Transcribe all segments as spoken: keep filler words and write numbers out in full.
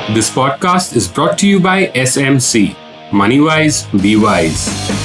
This podcast is brought to you by S M C. Money-wise, be wise.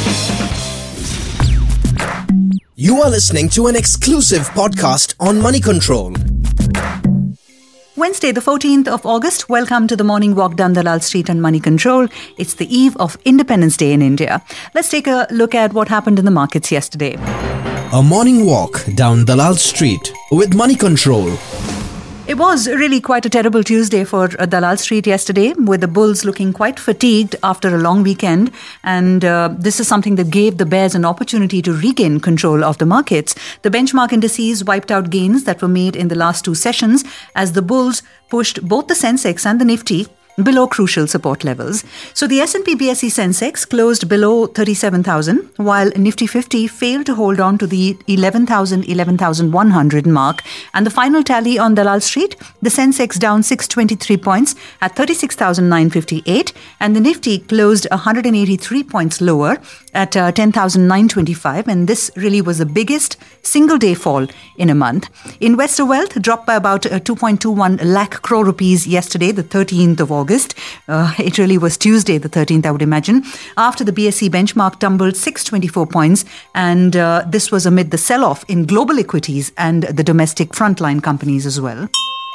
You are listening to an exclusive podcast on Money Control. Wednesday, the fourteenth of August. Welcome to the morning walk down Dalal Street on Money Control. It's the eve of Independence Day in India. Let's take a look at what happened in the markets yesterday. A morning walk down Dalal Street with Money Control. It was really quite a terrible Tuesday for uh, Dalal Street yesterday, with the bulls looking quite fatigued after a long weekend. And uh, this is something that gave the bears an opportunity to regain control of the markets. The benchmark indices wiped out gains that were made in the last two sessions as the bulls pushed both the Sensex and the Nifty below crucial support levels. So the S and P B S E Sensex closed below thirty-seven thousand, while Nifty fifty failed to hold on to the eleven thousand, eleven thousand one hundred mark. And the final tally on Dalal Street, the Sensex down six hundred twenty-three points at thirty-six thousand nine hundred fifty-eight, and the Nifty closed one hundred eighty-three points lower at uh, ten thousand nine hundred twenty-five, and this really was the biggest single-day fall in a month. Investor wealth dropped by about uh, two point two one lakh crore rupees yesterday, the thirteenth of August. Uh, it really was Tuesday, the thirteenth, I would imagine, after the B S E benchmark tumbled six hundred twenty-four points, and uh, this was amid the sell-off in global equities and the domestic frontline companies as well.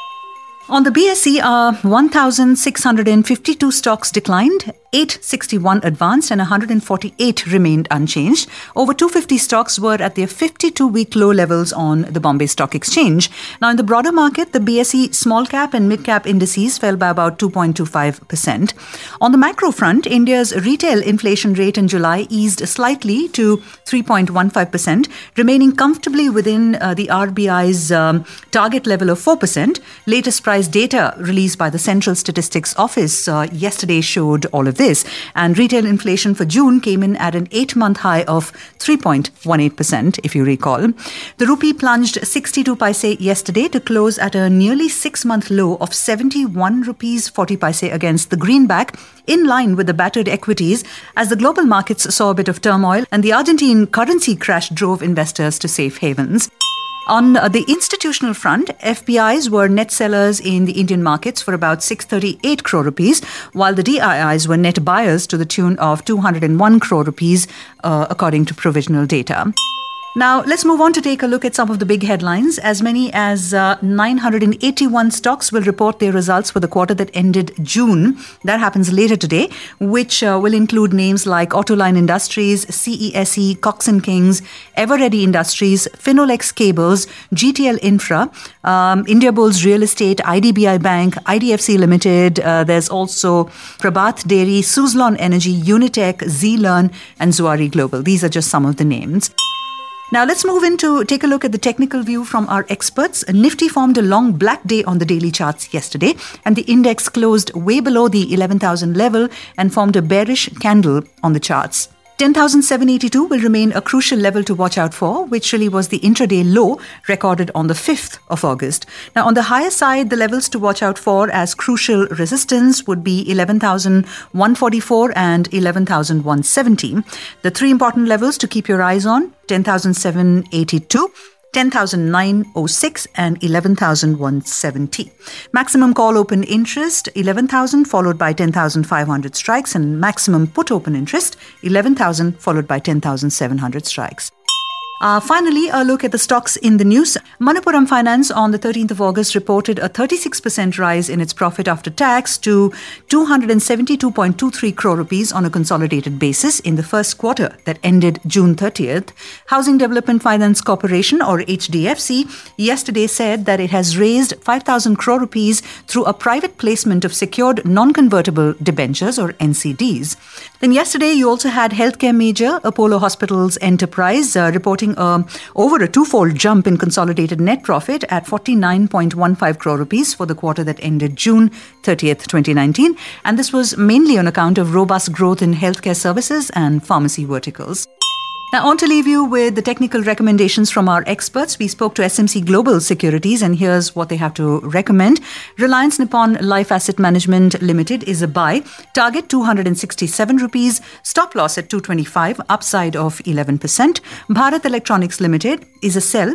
On the B S E, uh, one thousand six hundred fifty-two stocks declined, eight hundred sixty-one advanced, and one hundred forty-eight remained unchanged. Over two hundred fifty stocks were at their fifty-two-week low levels on the Bombay Stock Exchange. Now, in the broader market, the B S E small cap and mid cap indices fell by about two point two five percent. On the macro front, India's retail inflation rate in July eased slightly to three point one five percent, remaining comfortably within uh, the R B I's um, target level of four percent. Latest price data released by the Central Statistics Office uh, yesterday showed all of this, and retail inflation for June came in at an eight-month high of three point one eight percent, if you recall. The rupee plunged sixty-two paise yesterday to close at a nearly six-month low of seventy-one rupees forty paise against the greenback, in line with the battered equities as the global markets saw a bit of turmoil and the Argentine currency crash drove investors to safe havens. On the institutional front, F P Is were net sellers in the Indian markets for about six hundred thirty-eight crore rupees, while the D I Is were net buyers to the tune of two hundred one crore rupees, uh, according to provisional data. Now, let's move on to take a look at some of the big headlines. As many as uh, nine hundred eighty-one stocks will report their results for the quarter that ended June. That happens later today, which uh, will include names like Autoline Industries, C E S E, Cox and Kings, Everready Industries, Finolex Cables, G T L Infra, um, Indiabulls Real Estate, I D B I Bank, I D F C Limited. Uh, there's also Prabhat Dairy, Suzlon Energy, Unitech, Z-Learn, and Zuari Global. These are just some of the names. Now, let's move in to take a look at the technical view from our experts. Nifty formed a long black day on the daily charts yesterday, and the index closed way below the eleven thousand level and formed a bearish candle on the charts. ten thousand seven hundred eighty-two will remain a crucial level to watch out for, which really was the intraday low recorded on the fifth of August. Now, on the higher side, the levels to watch out for as crucial resistance would be eleven thousand one hundred forty-four and eleven thousand one hundred seventy. The three important levels to keep your eyes on: ten thousand seven hundred eighty-two, ten thousand nine hundred six and eleven thousand one hundred seventy. Maximum call open interest eleven thousand followed by ten thousand five hundred strikes, and maximum put open interest eleven thousand followed by ten thousand seven hundred strikes. Uh, finally, a look at the stocks in the news. Manappuram Finance on the thirteenth of August reported a thirty-six percent rise in its profit after tax to two hundred seventy-two point two three crore rupees on a consolidated basis in the first quarter that ended June thirtieth. Housing Development Finance Corporation, or H D F C, yesterday said that it has raised five thousand crore rupees through a private placement of secured non-convertible debentures, or N C Ds. Then yesterday, you also had healthcare major Apollo Hospitals Enterprise uh, reporting uh, over a twofold jump in consolidated net profit at forty-nine point one five crore rupees for the quarter that ended June thirtieth, twenty nineteen. And this was mainly on account of robust growth in healthcare services and pharmacy verticals. Now, on to leave you with the technical recommendations from our experts. We spoke to S M C Global Securities, and here's what they have to recommend. Reliance Nippon Life Asset Management Limited is a buy. Target two hundred sixty-seven rupees. Stop loss at two twenty-five. Upside of eleven percent. Bharat Electronics Limited is a sell.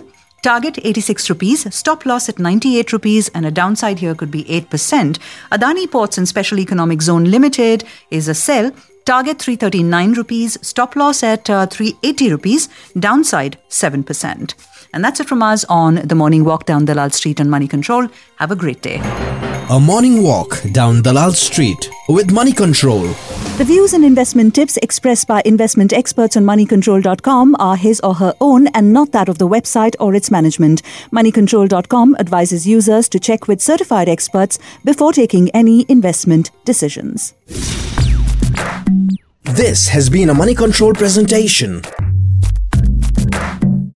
Target eighty-six rupees, stop loss at ninety-eight rupees, and a downside here could be eight percent. Adani Ports and Special Economic Zone Limited is a sell. Target three hundred thirty-nine rupees, stop loss at uh, three hundred eighty rupees, downside seven percent. And that's it from us on the morning walk down Dalal Street on Money Control. Have a great day. A morning walk down Dalal Street with Money Control. The views and investment tips expressed by investment experts on money control dot com are his or her own and not that of the website or its management. money control dot com advises users to check with certified experts before taking any investment decisions. This has been a Money Control presentation